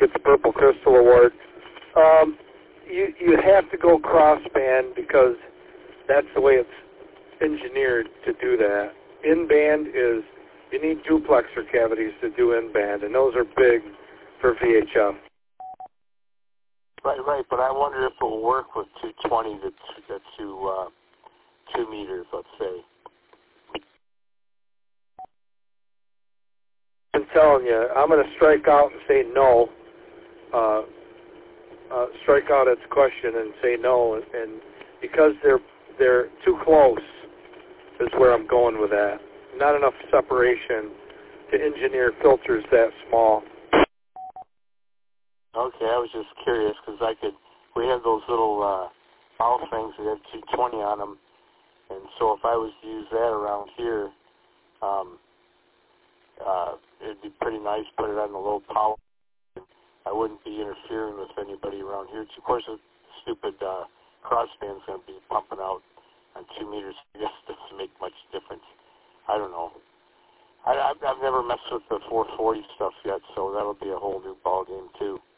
gets a Purple Crystal Award. You have to go crossband because that's the way it's engineered to do that. In-band is, you need duplexer cavities to do in-band, and those are big for VHF. Right, but I wonder if it will work with 220 to 2 meters, let's say. I'm telling you, I'm going to strike out and say no. Strike out its question and say no, and because they're too close is where I'm going with that. Not enough separation to engineer filters that small. Okay, I was just curious because we had those little mouth things that had 220 on them, and so if I was to use that around here, it'd be pretty nice. Put it on the low power. I wouldn't be interfering with anybody around here. Of course, the stupid crossband's going to be pumping out on 2 meters. I guess it doesn't make much difference. I don't know. I've never messed with the 440 stuff yet, so that'll be a whole new ball game too.